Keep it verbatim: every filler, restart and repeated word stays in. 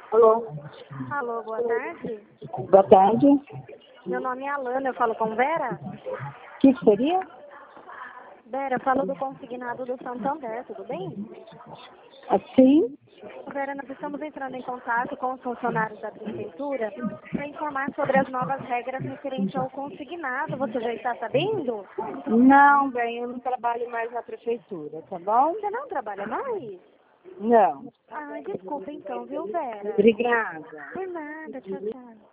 Alô? Alô, boa tarde. Boa tarde. Meu nome é Alana, eu falo com Vera. O que seria? Vera, eu falo do consignado do Santander, tudo bem? Assim? Vera, nós estamos entrando em contato com os funcionários da Prefeitura para informar sobre as novas regras referentes ao consignado. Você já está sabendo? Não, bem, eu não trabalho mais na prefeitura, tá bom? Você não trabalha mais? Não. Ah, desculpa então, viu, Vera? Obrigada. Por nada, tchau, tchau.